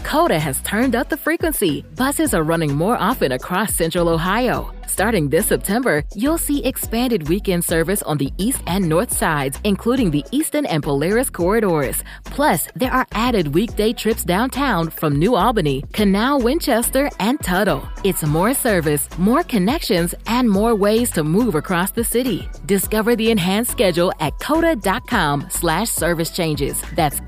Coda has turned up the frequency. Buses are running more often across Central Ohio. Starting this September, you'll see expanded weekend service on the east and north sides, including the Eastern and Polaris corridors. Plus, there are added weekday trips downtown from New Albany, Canal, Winchester, and Tuttle. It's more service, more connections, and more ways to move across the city. Discover the enhanced schedule at coda.com/service changes. That's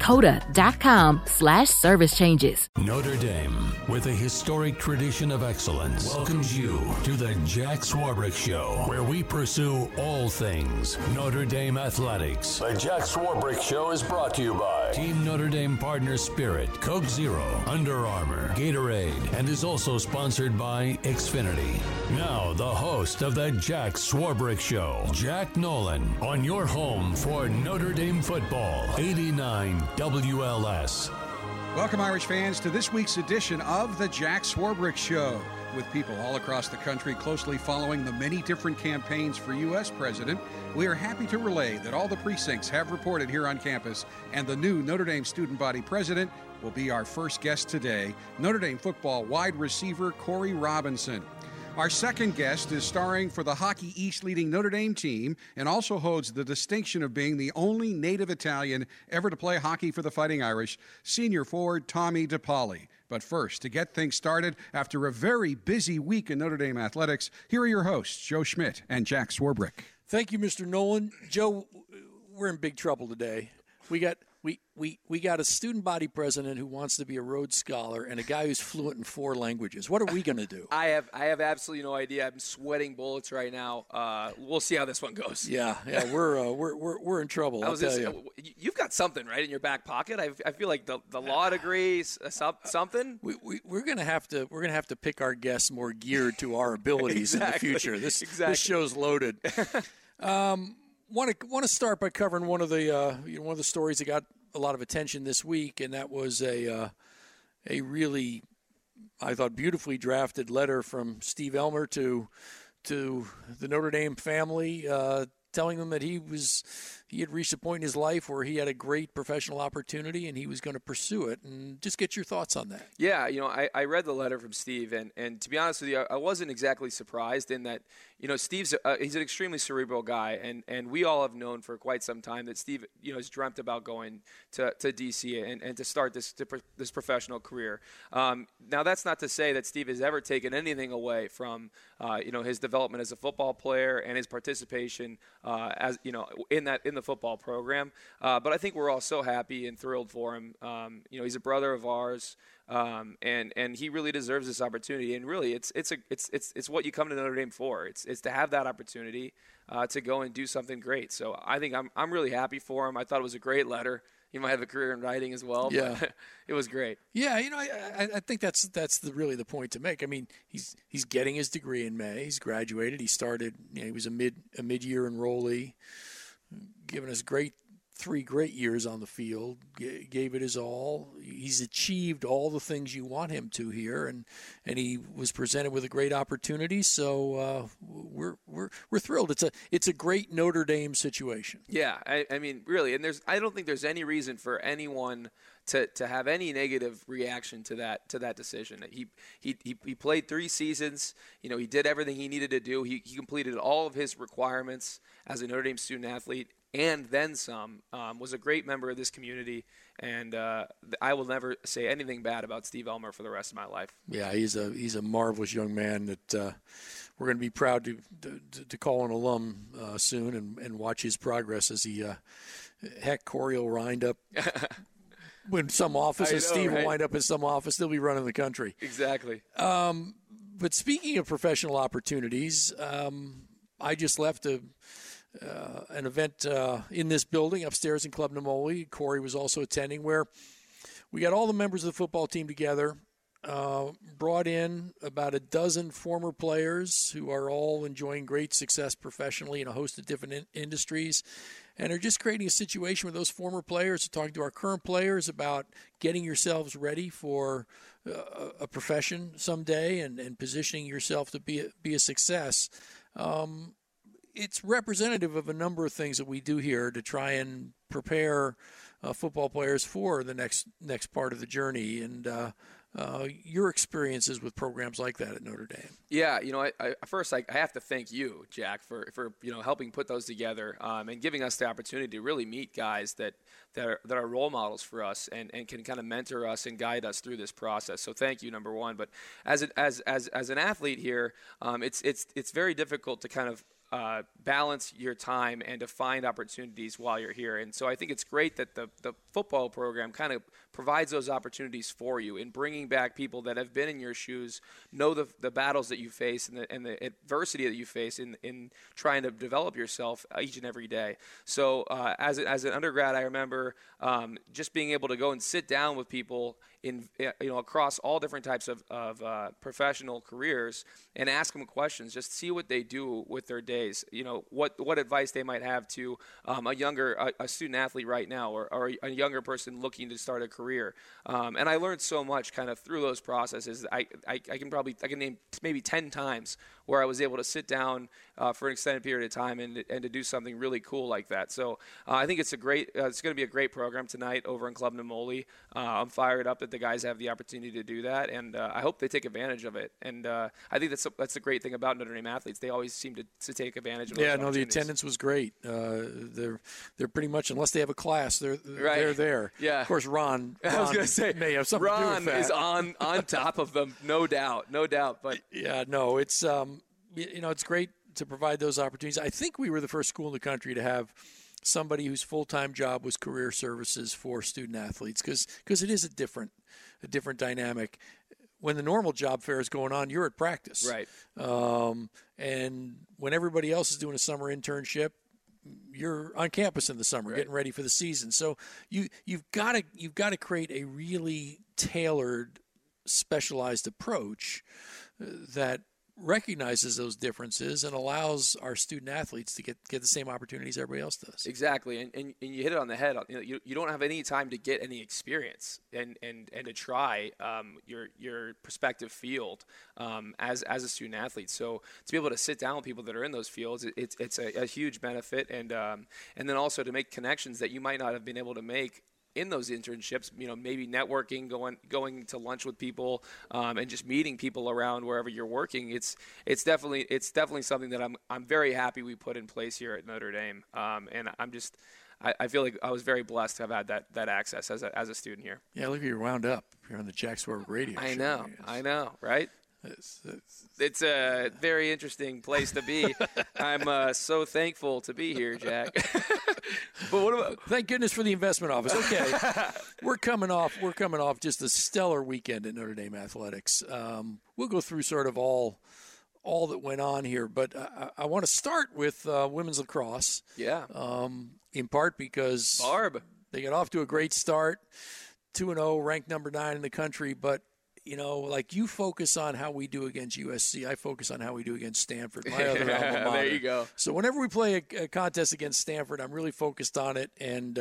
coda.com/service changes. Notre Dame, with a historic tradition of excellence, welcomes you to the Jack Swarbrick Show, where we pursue all things Notre Dame athletics. The Jack Swarbrick Show is brought to you by Team Notre Dame Partner Spirit, Coke Zero, Under Armour, Gatorade, and is also sponsored by Xfinity. Now, the host of the Jack Swarbrick Show, Jack Nolan, on your home for Notre Dame football, 89 WLS. Welcome, Irish fans, to this week's edition of the Jack Swarbrick Show. With people all across the country closely following the many different campaigns for U.S. President, we are happy to relay that all the precincts have reported here on campus, and the new Notre Dame student body president will be our first guest today, Notre Dame football wide receiver Corey Robinson. Our second guest is starring for the Hockey East leading Notre Dame team and also holds the distinction of being the only native Italian ever to play hockey for the Fighting Irish, senior forward Tommy DePauli. But first, to get things started, after a very busy week in Notre Dame athletics, here are your hosts, Joe Schmidt and Jack Swarbrick. Thank you, Mr. Nolan. Joe, we're in big trouble today. We got a student body president who wants to be a Rhodes Scholar and a guy who's fluent in 4 languages. What are we going to do? I have absolutely no idea. I'm sweating bullets right now. We'll see how this one goes. Yeah, we're in trouble. I'll tell you. You've got something right in your back pocket. I feel like the law degree, something. We're gonna have to pick our guests more geared to our abilities in the future. This show's loaded. Want to start by covering one of the stories that got a lot of attention this week, and that was a really, I thought, beautifully drafted letter from Steve Elmer to the Notre Dame family, telling them that he had reached a point in his life where he had a great professional opportunity and he was going to pursue it. And just get your thoughts on that. Yeah, I read the letter from Steve, and to be honest with you, I wasn't exactly surprised in that, Steve's he's an extremely cerebral guy, and we all have known for quite some time that Steve, has dreamt about going to DC and to start this professional career. Now, that's not to say that Steve has ever taken anything away from, his development as a football player and his participation in the football program. But I think we're all so happy and thrilled for him. He's a brother of ours. And he really deserves this opportunity. And really, it's what you come to Notre Dame for. It's to have that opportunity to go and do something great. So I think I'm really happy for him. I thought it was a great letter. He might have a career in writing as well. Yeah, but it was great. Yeah, I think that's really the point to make. I mean, he's getting his degree in May. He's graduated. He started. He was a mid-year enrollee, giving us 3 great years on the field, gave it his all. He's achieved all the things you want him to here, and he was presented with a great opportunity. So we're thrilled. It's a great Notre Dame situation. Yeah, I mean, really, and I don't think there's any reason for anyone to have any negative reaction to that decision. He played 3 seasons. He did everything he needed to do. He completed all of his requirements as a Notre Dame student athlete, and then some. Was a great member of this community, and I will never say anything bad about Steve Elmer for the rest of my life. Yeah, he's a marvelous young man that we're going to be proud to call an alum soon and watch his progress as he Corey will wind up in some office, and Steve will wind up in some office. They'll be running the country. Exactly. But speaking of professional opportunities, I just left an event in this building upstairs in Club Namoli. Corey was also attending, where we got all the members of the football team together, brought in about a dozen former players who are all enjoying great success professionally in a host of different industries, and are just creating a situation where those former players are talking to our current players about getting yourselves ready for a profession someday and positioning yourself to be a success. It's representative of a number of things that we do here to try and prepare football players for the next part of the journey. And your experiences with programs like that at Notre Dame. Yeah, first I have to thank you, Jack, for helping put those together and giving us the opportunity to really meet guys that are role models for us and can kind of mentor us and guide us through this process. So thank you, number one. But as an athlete here, it's very difficult to kind of balance your time and to find opportunities while you're here. And so I think it's great that the football program kind of provides those opportunities for you in bringing back people that have been in your shoes, know the battles that you face and the adversity that you face in trying to develop yourself each and every day. So as an undergrad, I remember just being able to go and sit down with people across all different types of professional careers and ask them questions, just see what they do with their days, what advice they might have to a student athlete right now or a younger person looking to start a career. And I learned so much kind of through those processes. I can name maybe 10 times where I was able to sit down for an extended period of time and to do something really cool like that. So I think it's going to be a great program tonight over in Club Namoli. I'm fired up that the guys have the opportunity to do that, and I hope they take advantage of it. And I think that's the great thing about Notre Dame athletes. They always seem to take advantage of those opportunities. The attendance was great. They're pretty much, unless they have a class, they're there. Yeah. Of course, Ron I was going to say, may have something to do with that. Ron is on top of them, no doubt. But yeah, no, it's it's great to provide those opportunities. I think we were the first school in the country to have somebody whose full-time job was career services for student athletes, because it is a different dynamic. When the normal job fair is going on, you're at practice, right? And when everybody else is doing a summer internship, you're on campus in the summer, getting ready for the season. So you've got to create a really tailored, specialized approach that recognizes those differences and allows our student athletes to get the same opportunities everybody else does. Exactly, and you hit it on the head. You don't have any time to get any experience and to try your prospective field as a student athlete. So to be able to sit down with people that are in those fields, it's a huge benefit, and then also to make connections that you might not have been able to make in those internships, maybe networking, going to lunch with people, and just meeting people around wherever you're working. It's definitely something that I'm very happy we put in place here at Notre Dame. And I feel like I was very blessed to have had that access as a student here. Yeah, look, you're wound up here on the Jack Swarbrick Radio Show. I know, right? It's a very interesting place to be. I'm so thankful to be here, Jack. But what about? Thank goodness for the investment office. Okay, we're coming off just a stellar weekend at Notre Dame athletics. We'll go through sort of all that went on here, but I want to start with women's lacrosse. Yeah. In part because Barb, they got off to a great start, 2-0, ranked number 9 in the country, but. Like you focus on how we do against USC, I focus on how we do against Stanford, my other alma mater. There you go. So whenever we play a contest against Stanford, I'm really focused on it, and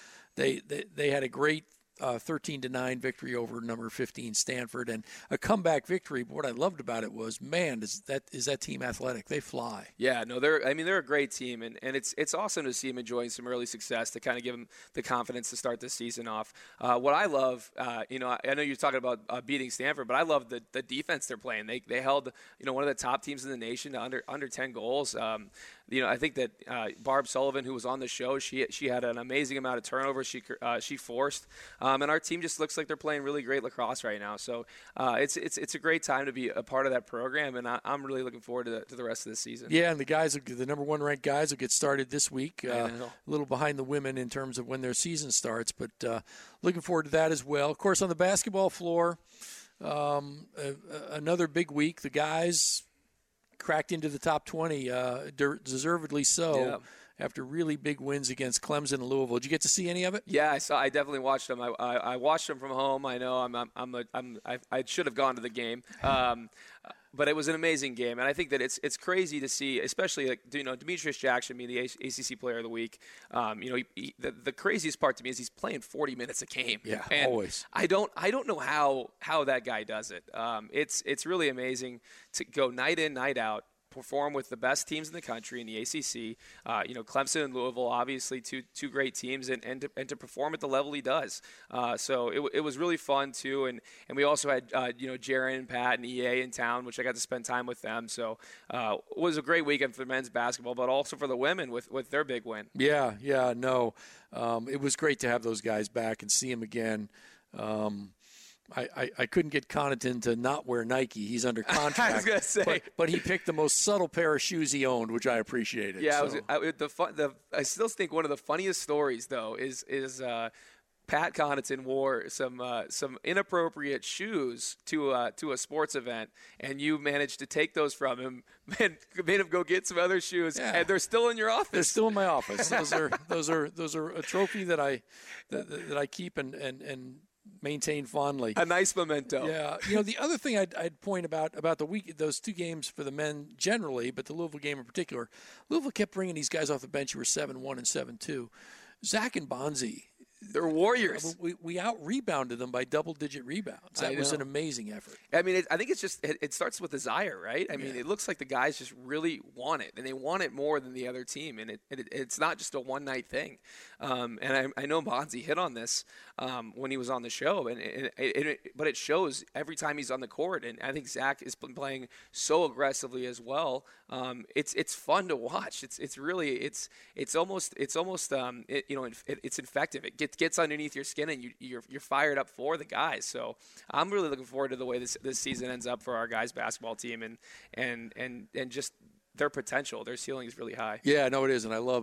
they had a great 13-9 victory over number 15 Stanford, and a comeback victory. But what I loved about it was, man, is that team athletic? They fly. Yeah, no, they're a great team, and it's awesome to see them enjoying some early success to kind of give them the confidence to start this season off. What I love, I know you're talking about beating Stanford, but I love the defense they're playing. They held one of the top teams in the nation to under 10 goals. I think that Barb Sullivan, who was on the show, she had an amazing amount of turnovers she forced, and our team just looks like they're playing really great lacrosse right now. So it's a great time to be a part of that program, and I'm really looking forward to the rest of the season. Yeah, and the number 1 ranked guys will get started this week. A little behind the women in terms of when their season starts, but looking forward to that as well. Of course, on the basketball floor, another big week. The guys cracked into the top 20, deservedly so. Yeah. After really big wins against Clemson and Louisville. Did you get to see any of it? Yeah, I definitely watched them. I watched them from home. I know I should have gone to the game. But it was an amazing game, and I think that it's crazy to see, especially Demetrius Jackson being the ACC Player of the Week. The craziest part to me is he's playing 40 minutes a game. Yeah, and always. I don't know how that guy does it. It's really amazing to go night in, night out. perform with the best teams in the country in the ACC. Clemson and Louisville, obviously two great teams, and to perform at the level he does. So it was really fun too, and we also had Jaron and Pat and EA in town, which I got to spend time with them. So it was a great weekend for men's basketball, but also for the women with their big win. Yeah, no, it was great to have those guys back and see them again. I couldn't get Connaughton to not wear Nike. He's under contract. I was gonna say, but he picked the most subtle pair of shoes he owned, which I appreciated. Yeah, so. I still think one of the funniest stories though is Pat Connaughton wore some inappropriate shoes to a sports event, and you managed to take those from him and made him go get some other shoes, and they're still in your office. They're still in my office. Those are a trophy that I keep and maintain fondly. A nice memento. Yeah. The other thing I'd point about the week, those two games for the men generally, but the Louisville game in particular, Louisville kept bringing these guys off the bench who were 7-1 and 7-2. Zach and Bonzi. They're warriors. We out-rebounded them by double-digit rebounds. That was an amazing effort. I mean, I think it's just it starts with desire, right? I mean, it looks like the guys just really want it, and they want it more than the other team, and it's not just a one-night thing. And I know Bonzi hit on this when he was on the show, but it shows every time he's on the court, and I think Zach is playing so aggressively as well. It's fun to watch. It's almost it's infective. It gets underneath your skin, and you're fired up for the guys. So I'm really looking forward to the way this season ends up for our guys basketball team, and just their potential. Their ceiling is really high. Yeah, no, it is, and I love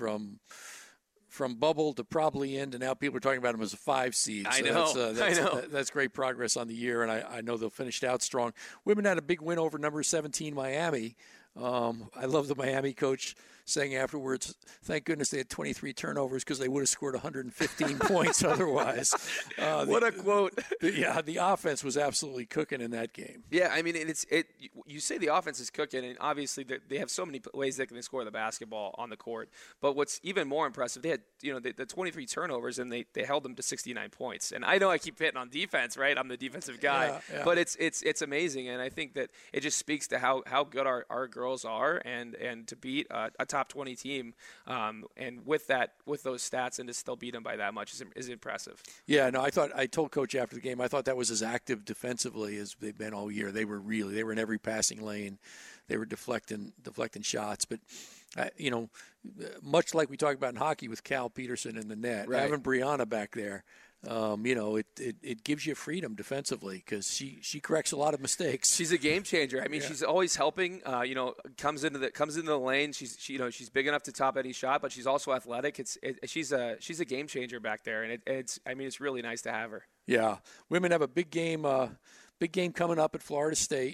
from bubble to probably in, and now people are talking about them as a 5 seed. So I know. That's great progress on the year, and I know they'll finish it out strong. Women had a big win over number 17 Miami. I love the Miami coach saying afterwards, thank goodness they had 23 turnovers because they would have scored 115 points otherwise. What a quote. The offense was absolutely cooking in that game. Yeah, I mean, you say the offense is cooking, and obviously they have so many ways they can score the basketball on the court. But what's even more impressive, they had the 23 turnovers, and they held them to 69 points. And I know I keep hitting on defense, right? I'm the defensive guy. Yeah. But it's amazing, and I think that it just speaks to how good our girls are, and to beat a top 20 team, and with those stats, and to still beat them by that much is impressive. Yeah, no, I told Coach after the game, I thought that was as active defensively as they've been all year. They were in every passing lane. They were deflecting shots, but much like we talked about in hockey with Cal Peterson in the net, right. Having Brianna back there, it gives you freedom defensively because she corrects a lot of mistakes. She's a game changer. I mean, she's always helping. Comes into the lane. She's big enough to top any shot, but she's also athletic. She's a game changer back there, and it's really nice to have her. Yeah, women have a big game coming up at Florida State.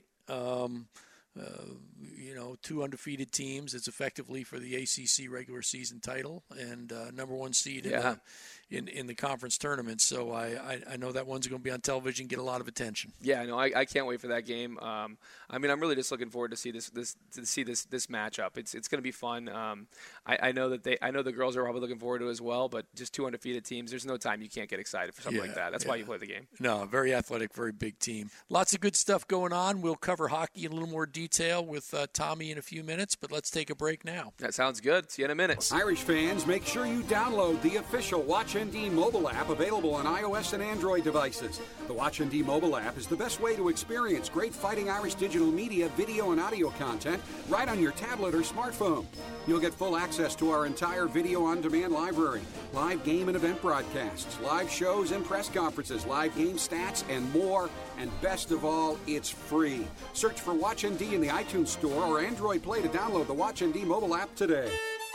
2 undefeated teams. It's effectively for the ACC regular season title and number 1 seed in the conference tournament. So I know that one's going to be on television, get a lot of attention. Yeah, no, I can't wait for that game. I'm really just looking forward to see this matchup. It's going to be fun. I know the girls are probably looking forward to it as well. But just 2 undefeated teams, there's no time you can't get excited for something like that. That's why you play the game. No, very athletic, very big team. Lots of good stuff going on. We'll cover hockey in a little more detail with Tommy in a few minutes, but let's take a break now. That sounds good. See you in a minute. Irish fans, make sure you download the official WatchND mobile app available on iOS and Android devices. The WatchND mobile app is the best way to experience great Fighting Irish digital media, video, and audio content right on your tablet or smartphone. You'll get full access to our entire video-on-demand library, live game and event broadcasts, live shows and press conferences, live game stats, and more. And best of all, it's free. Search for WatchND in the iTunes Store or Android Play to download the WatchND mobile app today.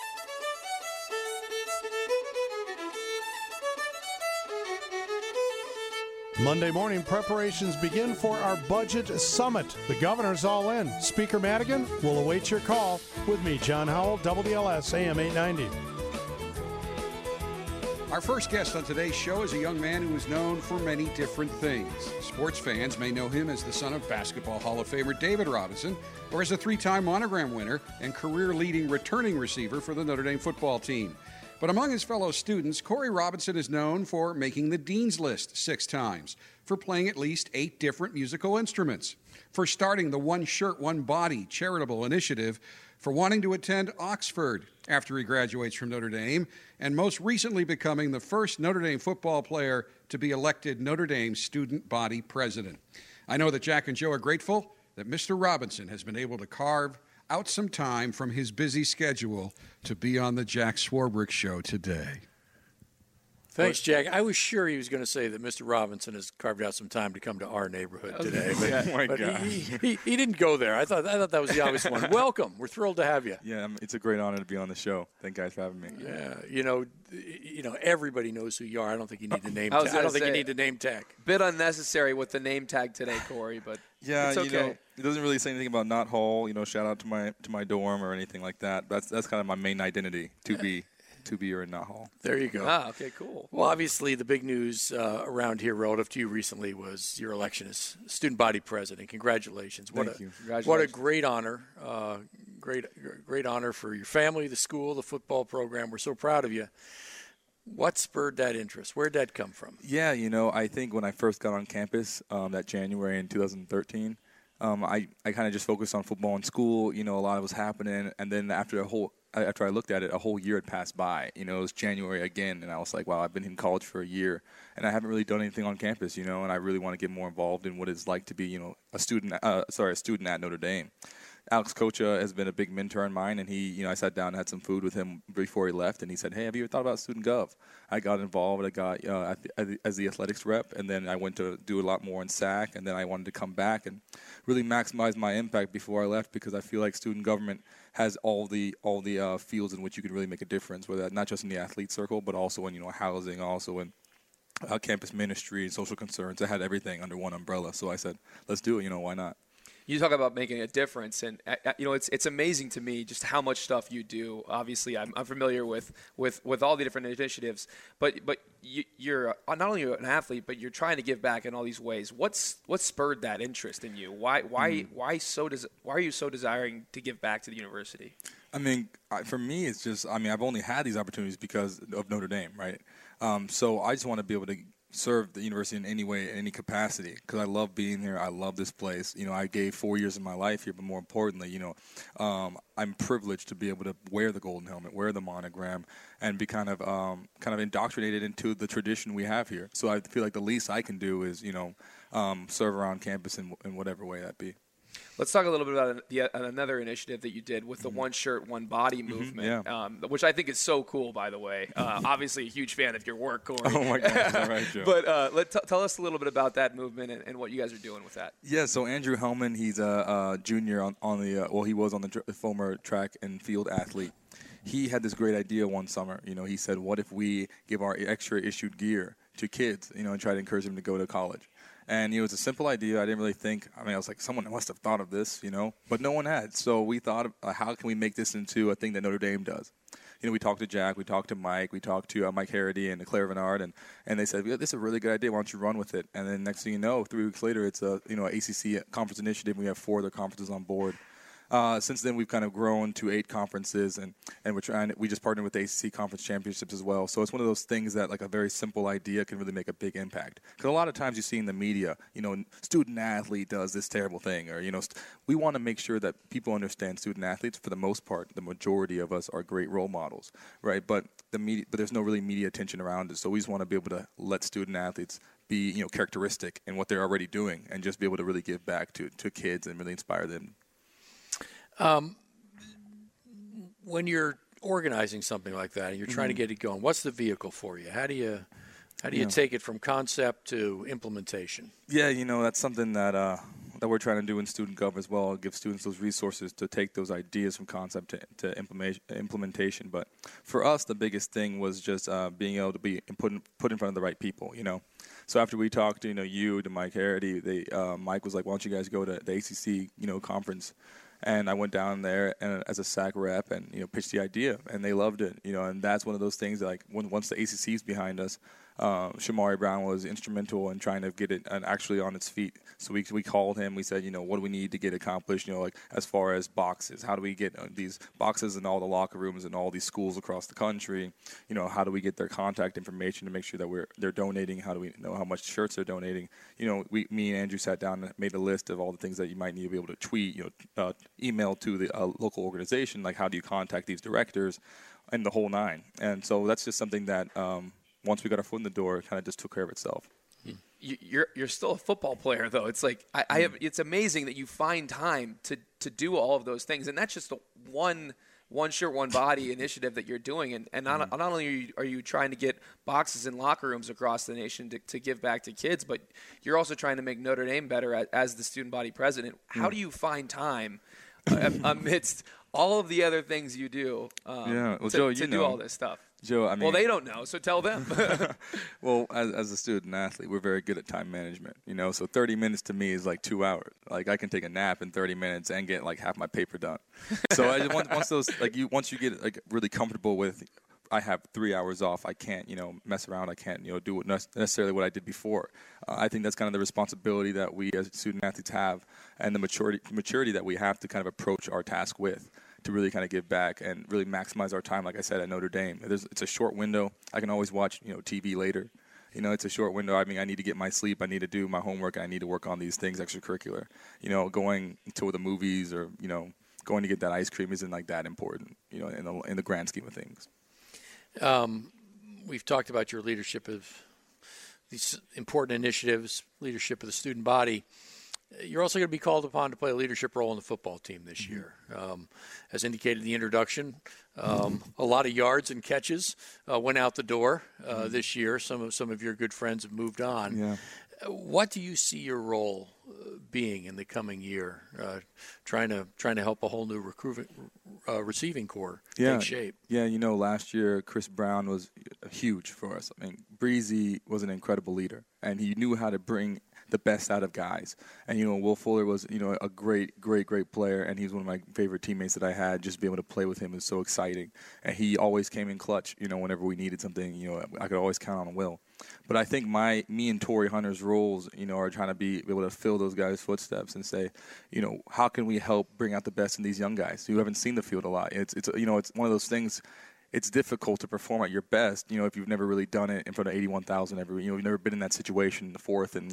Monday morning, preparations begin for our budget summit. The governor's all in. Speaker Madigan will await your call. With me, John Howell, WDLS AM 890. Our first guest on today's show is a young man who is known for many different things. Sports fans may know him as the son of Basketball Hall of Famer David Robinson, or as a 3-time Monogram winner and career-leading returning receiver for the Notre Dame football team. But among his fellow students, Corey Robinson is known for making the Dean's List 6 times, for playing at least 8 different musical instruments, for starting the One Shirt, One Body charitable initiative, for wanting to attend Oxford after he graduates from Notre Dame, and most recently becoming the first Notre Dame football player to be elected Notre Dame student body president. I know that Jack and Joe are grateful that Mr. Robinson has been able to carve out some time from his busy schedule to be on the Jack Swarbrick Show today. Thanks, Jack. I was sure he was going to say that Mr. Robinson has carved out some time to come to our neighborhood today. But, he didn't go there. I thought that was the obvious one. Welcome. We're thrilled to have you. Yeah, it's a great honor to be on the show. Thank you guys for having me. Yeah, you know, everybody knows who you are. I don't think you need the name tag. I don't think you need the name tag. Bit unnecessary with the name tag today, Corey, but yeah, it's okay. It doesn't really say anything about not Hall. Shout out to my dorm or anything like that. That's kind of my main identity, to be or not Hall. There you go. Okay, cool. Well, obviously, the big news around here relative to you recently was your election as student body president. Congratulations. Thank you. What a great honor. Great honor for your family, the school, the football program. We're so proud of you. What spurred that interest? Where did that come from? Yeah, I think when I first got on campus that January in 2013, I kind of just focused on football in school. A lot was happening. And then after I looked at it, a whole year had passed by. It was January again, and I was like, wow, I've been in college for a year, and I haven't really done anything on campus, and I really want to get more involved in what it's like to be, a student at Notre Dame. Alex Kocha has been a big mentor of mine, and he, I sat down and had some food with him before he left, and he said, hey, have you ever thought about student gov? I got involved. I got as the athletics rep, and then I went to do a lot more in SAC, and then I wanted to come back and really maximize my impact before I left, because I feel like student government has all the fields in which you can really make a difference, whether not just in the athlete circle, but also in housing, also in campus ministry and social concerns. I had everything under one umbrella, so I said, let's do it. Why not? You talk about making a difference, and it's amazing to me just how much stuff you do. Obviously, I'm familiar with all the different initiatives, but you're not only an athlete, but you're trying to give back in all these ways. What spurred that interest in you? Why are you so desiring to give back to the university? I mean, for me, it's just I've only had these opportunities because of Notre Dame, right? So I just want to be able to serve the university in any way, in any capacity, because I love being here. I love this place. I gave 4 years of my life here, but more importantly, I'm privileged to be able to wear the golden helmet, wear the monogram, and be kind of indoctrinated into the tradition we have here. So I feel like the least I can do is, serve around campus in whatever way that be. Let's talk a little bit about another initiative that you did with the One Shirt, One Body movement, which I think is so cool, by the way. Obviously, a huge fan of your work, Corey. Oh, my gosh. All right, Joe. But tell us a little bit about that movement and what you guys are doing with that. Yeah, so Andrew Hellman, he's a junior on the he was on the former track and field athlete. He had this great idea one summer. He said, what if we give our extra issued gear to kids, and try to encourage them to go to college? And it was a simple idea. I didn't really think. I was like, someone must have thought of this, but no one had. So we thought, how can we make this into a thing that Notre Dame does? We talked to Jack, we talked to Mike, we talked to Mike Harity and Claire Vennard, and they said, this is a really good idea. Why don't you run with it? And then next thing you know, 3 weeks later, it's a ACC conference initiative. We have 4 other conferences on board. Since then, we've kind of grown to 8 conferences, and we just partnered with the ACC Conference Championships as well. So it's one of those things that, like, a very simple idea can really make a big impact. Because a lot of times you see in the media, student athlete does this terrible thing, or, we want to make sure that people understand student athletes. For the most part, the majority of us are great role models, right? But there's no really media attention around it. So we just want to be able to let student athletes be, characteristic in what they're already doing, and just be able to really give back to kids and really inspire them. When you're organizing something like that and you're trying to get it going, what's the vehicle for you? How do you take it from concept to implementation? Yeah, that's something that we're trying to do in Student Gov as well. Give students those resources to take those ideas from concept to implementation. But for us, the biggest thing was just being able to be put in front of the right people. So after we talked to you, to Mike Harity, Mike was like, "Why don't you guys go to the ACC conference?" And I went down there and as a SAC rep and pitched the idea, and they loved it. And that's one of those things that, like, once the ACC is behind us, Shamari Brown was instrumental in trying to get it actually on its feet. So we called him. We said, what do we need to get accomplished? Like as far as boxes, how do we get these boxes in all the locker rooms and all these schools across the country? How do we get their contact information to make sure that they're donating? How do we know how much shirts they're donating? Me and Andrew sat down and made a list of all the things that you might need to be able to tweet, email to the local organization. Like how do you contact these directors and the whole nine? And so that's just something that once we got our foot in the door, it kind of just took care of itself. You're still a football player, though. It's like it's amazing that you find time to do all of those things, and that's just one shirt, one body initiative that you're doing. And not only are you trying to get boxes in locker rooms across the nation to give back to kids, but you're also trying to make Notre Dame better as the student body president. How do you find time amidst all of the other things you do Joe, to do all this stuff? Joe, well, they don't know, so tell them. Well, as a student athlete, we're very good at time management. So 30 minutes to me is like 2 hours. Like I can take a nap in 30 minutes and get like half my paper done. So I just once you get like really comfortable with, I have 3 hours off. I can't mess around. I can't do necessarily what I did before. I think that's kind of the responsibility that we as student athletes have, and the maturity that we have to kind of approach our task with, to really kind of give back and really maximize our time. Like I said, at Notre Dame, it's a short window. I can always watch TV later. It's a short window. I mean, I need to get my sleep. I need to do my homework. I need to work on these things extracurricular. Going to the movies or going to get that ice cream isn't like that important. In the grand scheme of things. We've talked about your leadership of these important initiatives, leadership of the student body. You're also going to be called upon to play a leadership role in the football team this year. As indicated in the introduction, a lot of yards and catches went out the door this year. Some of your good friends have moved on. Yeah. What do you see your role being in the coming year, trying to help a whole new receiving corps take shape? Yeah, last year Chris Brown was huge for us. I mean, Breezy was an incredible leader, and he knew how to bring the best out of guys. And, Will Fuller was, a great player, and he's one of my favorite teammates that I had. Just being able to play with him is so exciting. And he always came in clutch, whenever we needed something, I could always count on Will. But I think me and Torrey Hunter's roles, are trying to be able to fill those guys' footsteps and say, how can we help bring out the best in these young guys who haven't seen the field a lot? It's one of those things. It's difficult to perform at your best, if you've never really done it in front of 81,000 you've never been in that situation, the fourth and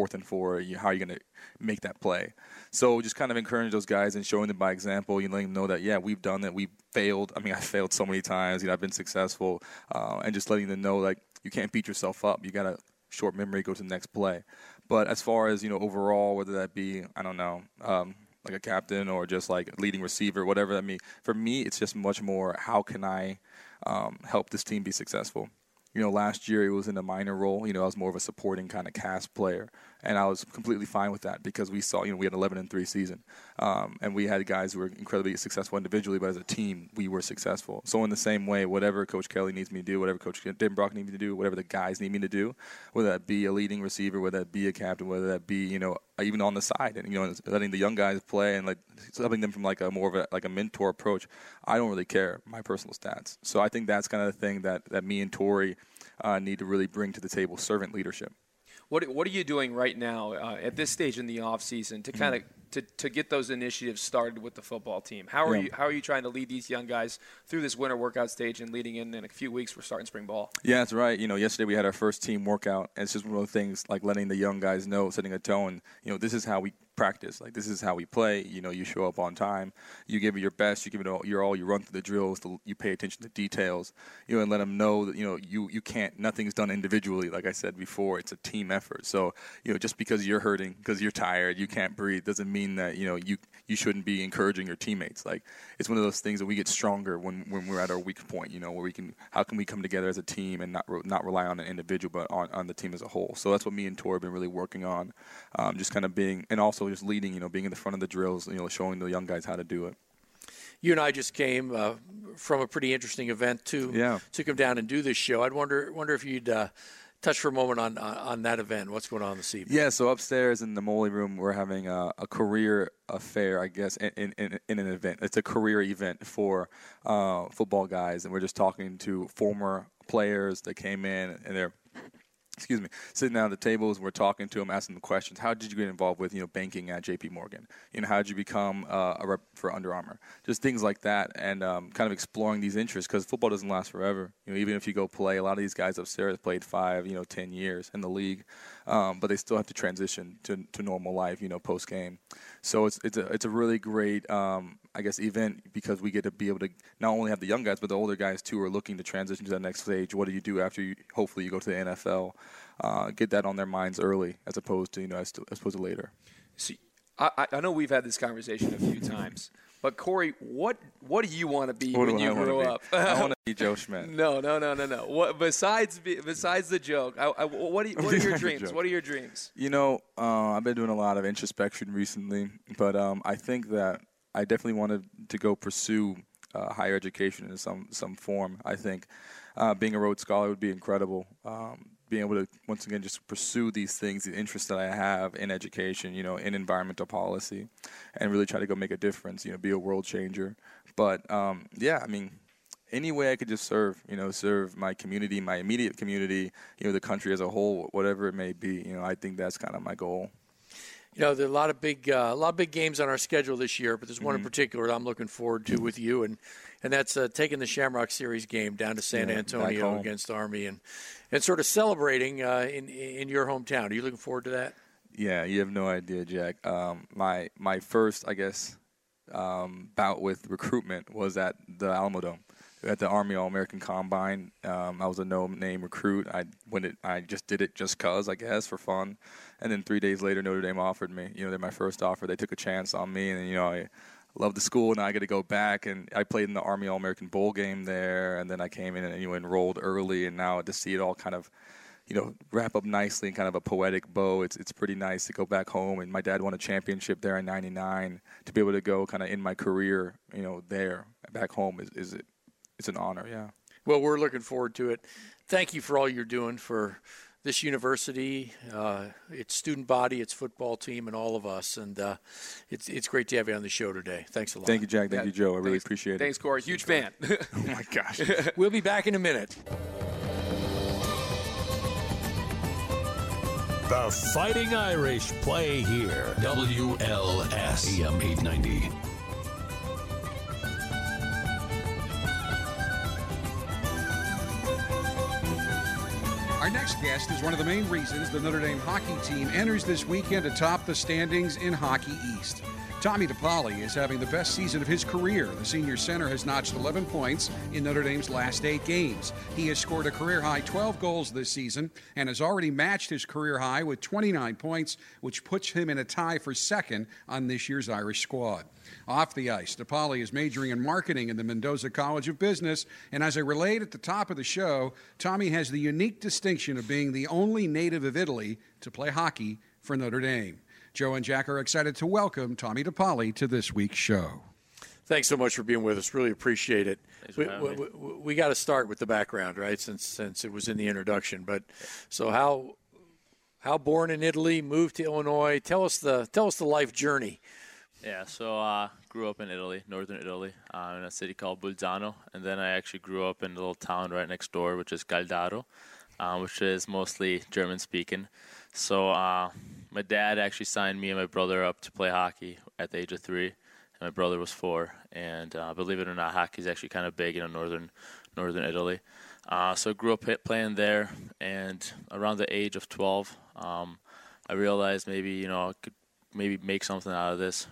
4, how are you going to make that play? So just kind of encourage those guys and showing them by example, letting them know that, we've done it, we've failed. I mean, I failed so many times, I've been successful, and just letting them know, like, you can't beat yourself up. You got a short memory, go to the next play. But as far as, overall, whether that be, I don't know, like a captain or just like a leading receiver, whatever that means. For me, it's just much more, how can I help this team be successful? Last year it was in a minor role. I was more of a supporting kind of cast player, and I was completely fine with that because we saw, we had an 11-3 season, and we had guys who were incredibly successful individually, but as a team, we were successful. So in the same way, whatever Coach Kelly needs me to do, whatever Coach Denbrock needs me to do, whatever the guys need me to do, whether that be a leading receiver, whether that be a captain, whether that be, even on the side, and letting the young guys play and like helping them from like a more of a mentor approach. I don't really care my personal stats. So I think that's kind of the thing that me and Torrey need to really bring to the table: servant leadership. What are you doing right now at this stage in the off season to kind of to get those initiatives started with the football team? How are you trying to lead these young guys through this winter workout stage and leading in a few weeks we're starting spring ball? Yeah, that's right. Yesterday we had our first team workout, and it's just one of those things like letting the young guys know, setting a tone. This is how we practice. Like, this is how we play. You show up on time. You give it your best. You give it all. You run through the drills. You pay attention to details. And let them know that you can't. Nothing's done individually. Like I said before, it's a team effort. So just because you're hurting, because you're tired, you can't breathe, doesn't mean that you shouldn't be encouraging your teammates. Like, it's one of those things that we get stronger when we're at our weak point. Where how can we come together as a team and not rely on an individual, but on the team as a whole. So that's what me and Tor have been really working on. Just kind of being, and also just leading, being in the front of the drills, showing the young guys how to do it. You and I just came from a pretty interesting event to come down and do this show. I'd wonder if you'd touch for a moment on that event. What's going on this evening? Yeah, so upstairs in the Moley Room, we're having a career affair, I guess, in an event. It's a career event for football guys, and we're just talking to former players that came in, and they're sitting down at the tables, we're talking to them, asking them questions. How did you get involved with, banking at J.P. Morgan? How did you become a rep for Under Armour? Just things like that, and kind of exploring these interests, because football doesn't last forever. Even if you go play, a lot of these guys upstairs played 5, 10 years in the league, but they still have to transition to normal life, post game. So it's a really great event, because we get to be able to not only have the young guys, but the older guys too are looking to transition to that next stage. What do you do after hopefully you go to the NFL? Get that on their minds early, as opposed to as opposed to later. See, I know we've had this conversation a few times, but Corey, what do you want to be when you grow up? I want to be Joe Schmidt. No. What besides the joke? What are your dreams? What are your dreams? I've been doing a lot of introspection recently, but I think that I definitely wanted to go pursue higher education in some form. I think being a Rhodes Scholar would be incredible. Being able to, once again, just pursue these things, the interests that I have in education, in environmental policy, and really try to go make a difference, be a world changer. But, any way I could just serve my community, my immediate community, the country as a whole, whatever it may be, I think that's kind of my goal. There are a lot of big games on our schedule this year, but there's one in particular that I'm looking forward to with you, and that's taking the Shamrock Series game down to San Antonio against Army and sort of celebrating in your hometown. Are you looking forward to that? Yeah, you have no idea, Jack. My first, bout with recruitment was at the Alamodome. At the Army All-American Combine. I was a no-name recruit. I just did it just cause, I guess, for fun. And then 3 days later, Notre Dame offered me. They're my first offer. They took a chance on me, and I love the school. Now I get to go back, and I played in the Army All-American Bowl game there, and then I came in and enrolled early, and now to see it all kind of wrap up nicely in kind of a poetic bow. It's pretty nice to go back home, and my dad won a championship there in '99. To be able to go kind of in my career, there back home it's an honor, yeah. Well, we're looking forward to it. Thank you for all you're doing for this university, its student body, its football team, and all of us. And it's great to have you on the show today. Thanks a lot. Thank you, Jack. Thank you, Joe. I really appreciate it. Thanks, Corey. Huge fan. Oh, my gosh. We'll be back in a minute. The Fighting Irish play here. WLS AM 890. Our next guest is one of the main reasons the Notre Dame hockey team enters this weekend atop the standings in Hockey East. Tommy DePaoli is having the best season of his career. The senior center has notched 11 points in Notre Dame's last 8 games. He has scored a career-high 12 goals this season and has already matched his career high with 29 points, which puts him in a tie for second on this year's Irish squad. Off the ice, DePaoli is majoring in marketing in the Mendoza College of Business, and as I relayed at the top of the show, Tommy has the unique distinction of being the only native of Italy to play hockey for Notre Dame. Joe and Jack are excited to welcome Tommy DePaoli to this week's show. Thanks so much for being with us. Really appreciate it. We got to start with the background, right? Since it was in the introduction. But so how born in Italy, moved to Illinois? Tell us the life journey. Yeah, so grew up in Italy, northern Italy, in a city called Bolzano, and then I actually grew up in a little town right next door, which is Caldaro, which is mostly German-speaking. So my dad actually signed me and my brother up to play hockey at the age of 3, and my brother was 4. And believe it or not, hockey is actually kind of big in northern Italy. So I grew up playing there, and around the age of 12, I realized maybe I could make something out of this.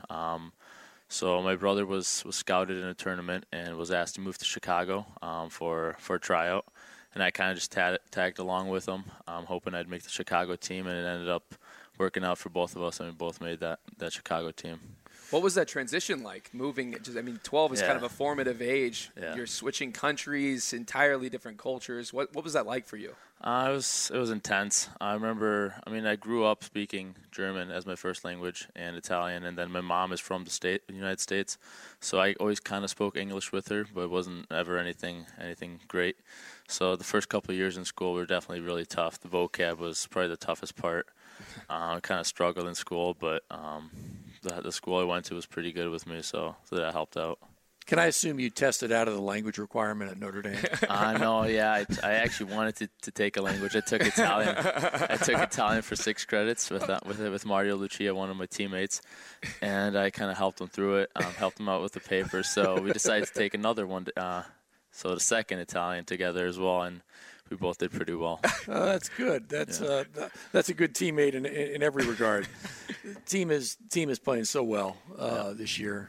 So my brother was scouted in a tournament and was asked to move to Chicago for a tryout. And I kind of just tagged along with him, hoping I'd make the Chicago team, and it ended up working out for both of us, and we both made that Chicago team. What was that transition like, moving? 12 is kind of a formative age. Yeah. You're switching countries, entirely different cultures. What was that like for you? It was intense. I remember, I grew up speaking German as my first language and Italian, and then my mom is from the United States, so I always kind of spoke English with her, but it wasn't ever anything great. So the first couple of years in school were definitely really tough. The vocab was probably the toughest part. I kind of struggled in school, but the school I went to was pretty good with me, so that helped out. Can I assume you tested out of the language requirement at Notre Dame? No, yeah. I actually wanted to take a language. I took Italian. I took Italian for 6 credits with Mario Lucia, one of my teammates, and I kind of helped him through it, helped him out with the paper. So we decided to take another one, so the second Italian together as well, and we both did pretty well. That's good. That's a good teammate in every regard. Team is playing so well this year.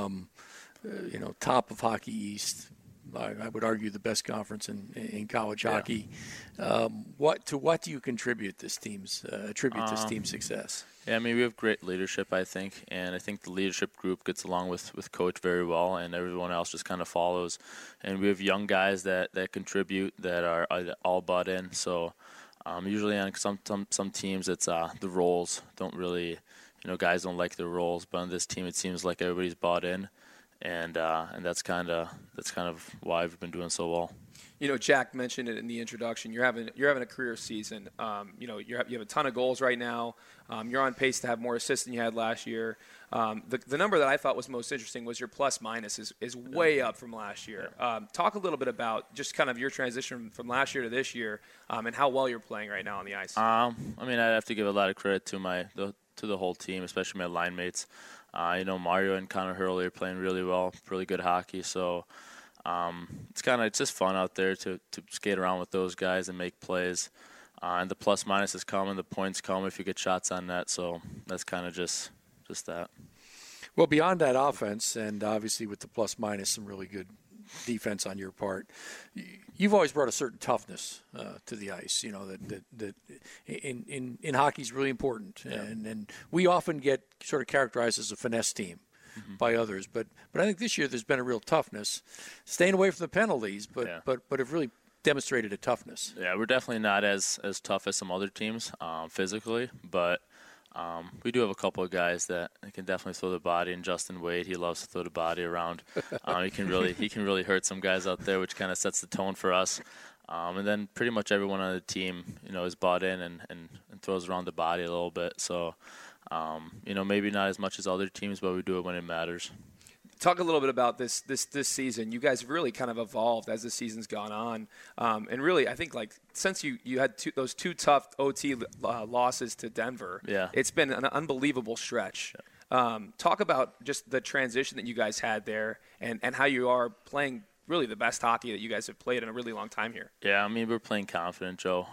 Top of Hockey East. I would argue the best conference in college hockey. What do you attribute this team's success? Yeah, I mean, we have great leadership, I think, and I think the leadership group gets along with Coach very well, and everyone else just kind of follows. And we have young guys that contribute, that are all bought in. So usually on some teams, it's the roles don't really, guys don't like their roles, but on this team, it seems like everybody's bought in. And that's kind of why we've been doing so well. Jack mentioned it in the introduction. You're having a career season. You have a ton of goals right now. You're on pace to have more assists than you had last year. The number that I thought was most interesting was your plus minus is way up from last year. Talk a little bit about just kind of your transition from last year to this year, and how well you're playing right now on the ice. I mean, I'd have to give a lot of credit to the whole team, especially my line mates. Mario and Connor Hurley are playing really well, really good hockey. So it's just fun out there to skate around with those guys and make plays. And the plus minus is coming, the points come if you get shots on net. So that's kind of just that. Well, beyond that offense, and obviously with the plus minus, some really good defense on your part, you've always brought a certain toughness to the ice. That in hockey is really important, and we often get sort of characterized as a finesse team by others. But I think this year there's been a real toughness, staying away from the penalties, but have really demonstrated a toughness. Yeah, we're definitely not as tough as some other teams physically, but. We do have a couple of guys that can definitely throw the body, and Justin Wade, he loves to throw the body around. He can really hurt some guys out there, which kind of sets the tone for us. And then pretty much everyone on the team, is bought in and throws around the body a little bit. So, maybe not as much as other teams, but we do it when it matters. Talk a little bit about this season. You guys have really kind of evolved as the season's gone on, and really, I think since you had those two tough OT losses to Denver, it's been an unbelievable stretch. Talk about just the transition that you guys had there, and how you are playing really the best hockey that you guys have played in a really long time here. Yeah, I mean, we're playing confident, Joe.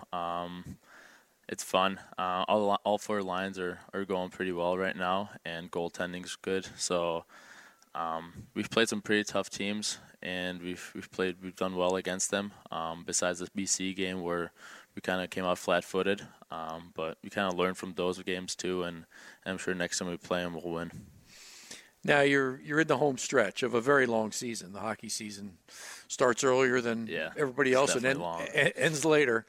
It's fun. All 4 lines are going pretty well right now, and goaltending's good. So. We've played some pretty tough teams, and we've done well against them. Besides the BC game where we kind of came out flat-footed, but we kind of learned from those games too, and I'm sure next time we play them we'll win. Now you're in the home stretch of a very long season. The hockey season starts earlier than everybody else, and then ends later.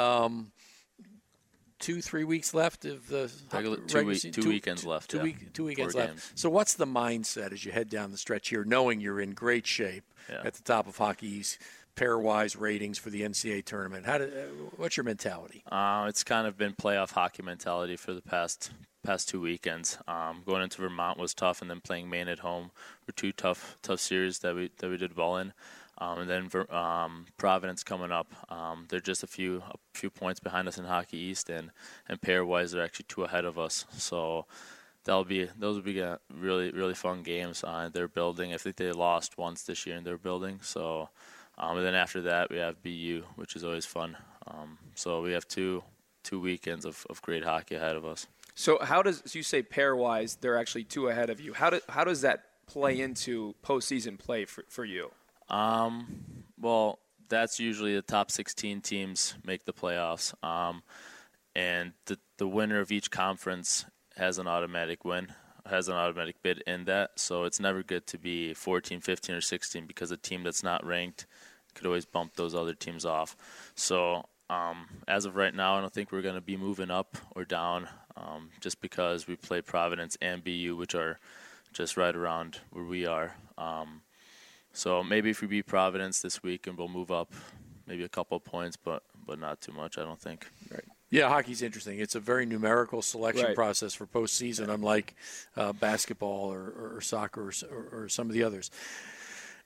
2-3 weeks left of the two weekends left. Two weekends left. Games. So what's the mindset as you head down the stretch here, knowing you're in great shape at the top of hockey's pairwise ratings for the NCAA tournament? What's your mentality? It's kind of been playoff hockey mentality for the past 2 weekends. Going into Vermont was tough, and then playing Maine at home were 2 tough series that we did well in. And then Providence coming up. They're just a few points behind us in Hockey East, and pairwise they're actually 2 ahead of us. So those will be really, really fun games. They're building. I think they lost once this year in their building. So and then after that we have BU, which is always fun. So we have two weekends of great hockey ahead of us. So you say pairwise they're actually 2 ahead of you? How does that play into postseason play for you? Well, that's usually the top 16 teams make the playoffs. And the winner of each conference has an automatic bid in that. So it's never good to be 14, 15, or 16 because a team that's not ranked could always bump those other teams off. So as of right now, I don't think we're going to be moving up or down just because we play Providence and BU, which are just right around where we are. So maybe if we beat Providence this week, and we'll move up maybe a couple of points, but not too much, I don't think. Right. Yeah, hockey's interesting. It's a very numerical selection process for postseason, unlike basketball or soccer or some of the others.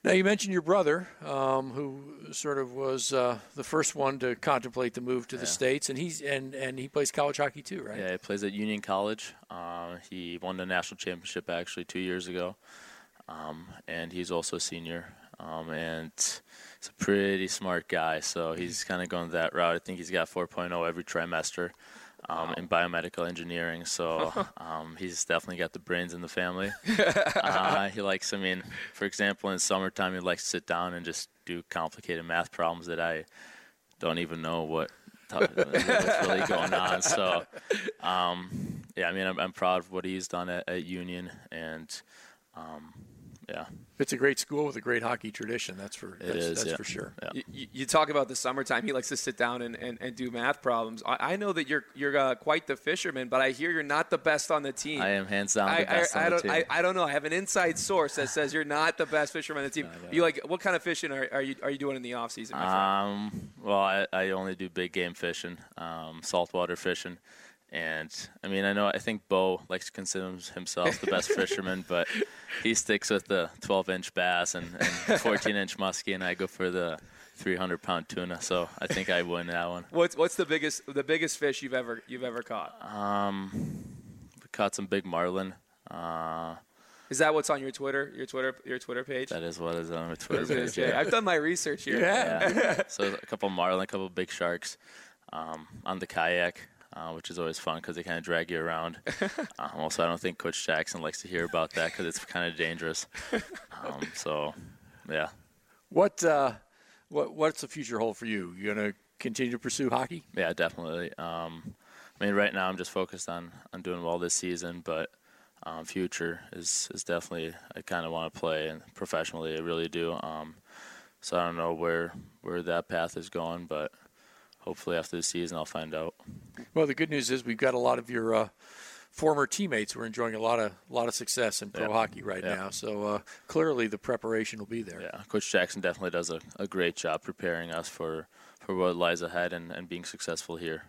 Now, you mentioned your brother, who sort of was the first one to contemplate the move to the States, and he plays college hockey too, right? Yeah, he plays at Union College. He won the national championship actually 2 years ago, and he's also a senior. And he's a pretty smart guy, so he's kind of going that route. I think he's got 4.0 every trimester in biomedical engineering, so he's definitely got the brains in the family. He likes, for example, in summertime, he likes to sit down and just do complicated math problems that I don't even know what's really going on. So, I'm proud of what he's done at Union, and It's a great school with a great hockey tradition. That's for sure. Yeah. You talk about the summertime. He likes to sit down and do math problems. I know that you're quite the fisherman, but I hear you're not the best on the team. I am hands down the best on the team. I don't know. I have an inside source that says you're not the best fisherman on the team. What kind of fishing are you doing in the off season? Well, I only do big game fishing, saltwater fishing. And, I think Bo likes to consider himself the best fisherman, but he sticks with the 12-inch bass and 14-inch muskie, and I go for the 300-pound tuna. So I think I win that one. What's the biggest fish you've ever caught? We caught some big marlin. Is that what's on your Twitter page? That is what is on my Twitter page. Yeah. I've done my research here. Yeah. So a couple of marlin, a couple of big sharks on the kayak. Which is always fun because they kind of drag you around. Also, I don't think Coach Jackson likes to hear about that because it's kind of dangerous. Yeah. What's the future hold for you? You going to continue to pursue hockey? Yeah, definitely. Right now I'm just focused on doing well this season, but future is definitely I kind of want to play and professionally. I really do. So I don't know where that path is going, but hopefully after the season I'll find out. Well, the good news is we've got a lot of your former teammates who are enjoying a lot of success in pro hockey right now. So clearly the preparation will be there. Yeah, Coach Jackson definitely does a great job preparing us for what lies ahead and being successful here.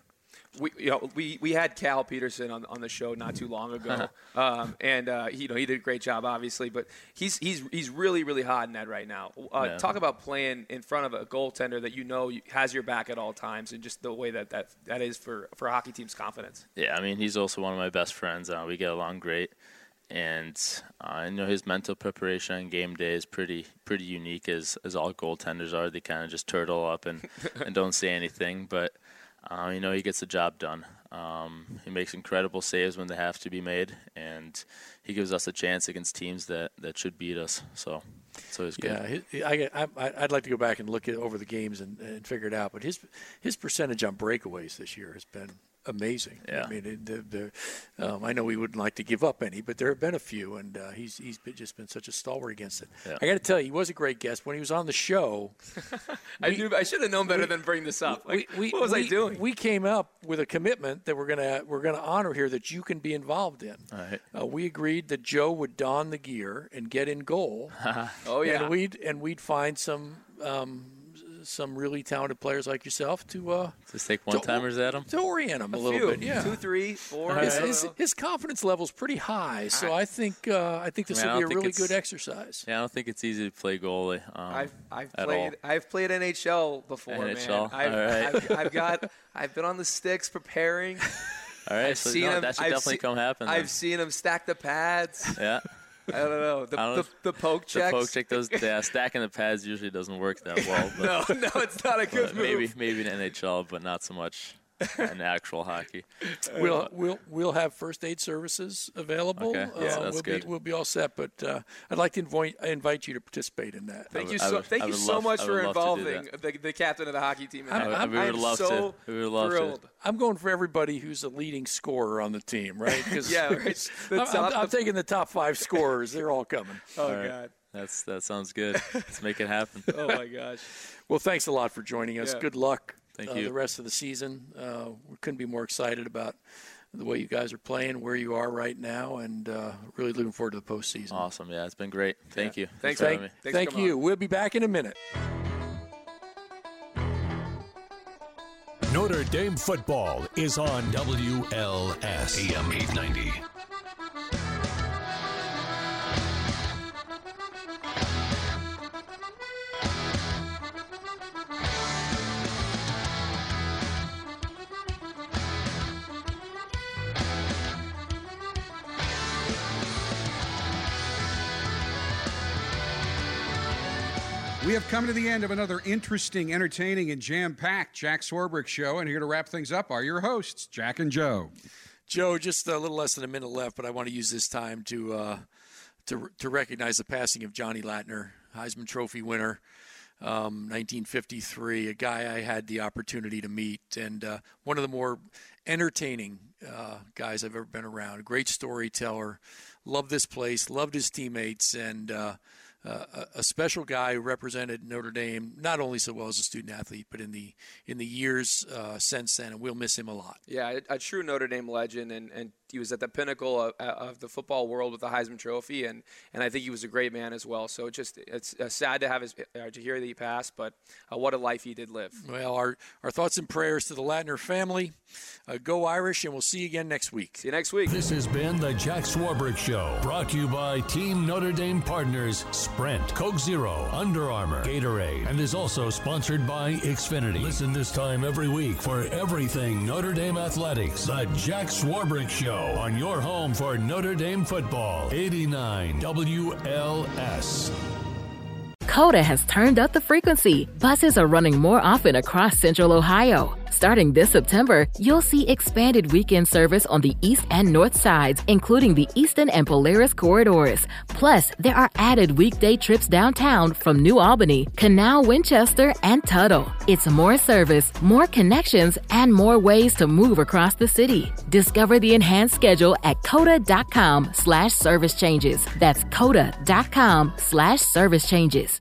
We had Cal Peterson on the show not too long ago, and he did a great job, obviously. But he's really, really hot in that right now. Talk about playing in front of a goaltender that has your back at all times, and just the way that is for a hockey team's confidence. Yeah, he's also one of my best friends. We get along great, and I know his mental preparation on game day is pretty unique, as all goaltenders are. They kind of just turtle up and don't say anything, but. He gets the job done. He makes incredible saves when they have to be made, and he gives us a chance against teams that should beat us. So it's good. Yeah, I'd like to go back and look over the games and figure it out. But his percentage on breakaways this year has been amazing. Yeah. I know we wouldn't like to give up any, but there have been a few, and he's just been such a stalwart against it. Yeah. I got to tell you, he was a great guest when he was on the show. I should have known better than bring this up. What was I doing? We came up with a commitment that we're gonna honor here that you can be involved in. All right. We agreed that Joe would don the gear and get in goal. Oh yeah. And we'd find some really talented players like yourself to just take one-timers at him? To orient him a little bit, yeah. 2, 3, 4. His confidence level's pretty high, so I think this will be a really good exercise. Yeah, I don't think it's easy to play goalie. I've played NHL before, NHL? man. I've been on the sticks preparing. All right, that should definitely come happen. I've seen him stack the pads. Yeah. I don't know. The poke checks. The poke check, stacking the pads usually doesn't work that well. But, no, it's not a good move. Maybe in NHL, but not so much in actual hockey. We'll have first aid services available. Okay. Yeah, that's good. We'll be all set, but I'd like to invite you to participate in that. Thank you so much for involving the captain of the hockey team. We would love to. I'm going for everybody who's a leading scorer on the team, right? Yeah, right. I'm taking the top 5 scorers. They're all coming. Oh, God. That sounds good. Let's make it happen. Oh, my gosh. Well, thanks a lot for joining us. Yeah. Good luck. Thank you. The rest of the season. We couldn't be more excited about the way you guys are playing, where you are right now, and really looking forward to the postseason. Awesome. Yeah, it's been great. Thank you. Thanks for having me. Thank you. We'll be back in a minute. Notre Dame football is on WLS AM 890. We have come to the end of another interesting, entertaining, and jam-packed Jack Swarbrick Show, and here to wrap things up are your hosts, Jack and Joe. Joe, just a little less than a minute left, but I want to use this time to recognize the passing of Johnny Latner, Heisman Trophy winner, 1953, a guy I had the opportunity to meet, and one of the more entertaining guys I've ever been around. A great storyteller, loved this place, loved his teammates, and a special guy who represented Notre Dame not only so well as a student athlete, but in the years since then, and we'll miss him a lot. Yeah, a true Notre Dame legend, and he was at the pinnacle of the football world with the Heisman Trophy, and I think he was a great man as well. So it's sad to have to hear that he passed, but what a life he did live. Well, our thoughts and prayers to the Latner family. Go Irish, and we'll see you again next week. See you next week. This has been the Jack Swarbrick Show, brought to you by Team Notre Dame partners Sprint, Coke Zero, Under Armour, Gatorade, and is also sponsored by Xfinity. Listen this time every week for everything Notre Dame athletics. The Jack Swarbrick Show on your home for Notre Dame football. 89 WLS. Coda has turned up the frequency. Buses are running more often across Central Ohio. Starting this September, you'll see expanded weekend service on the east and north sides, including the Eastern and Polaris corridors. Plus, there are added weekday trips downtown from New Albany, Canal, Winchester, and Tuttle. It's more service, more connections, and more ways to move across the city. Discover the enhanced schedule at coda.com/service changes. That's coda.com/service changes.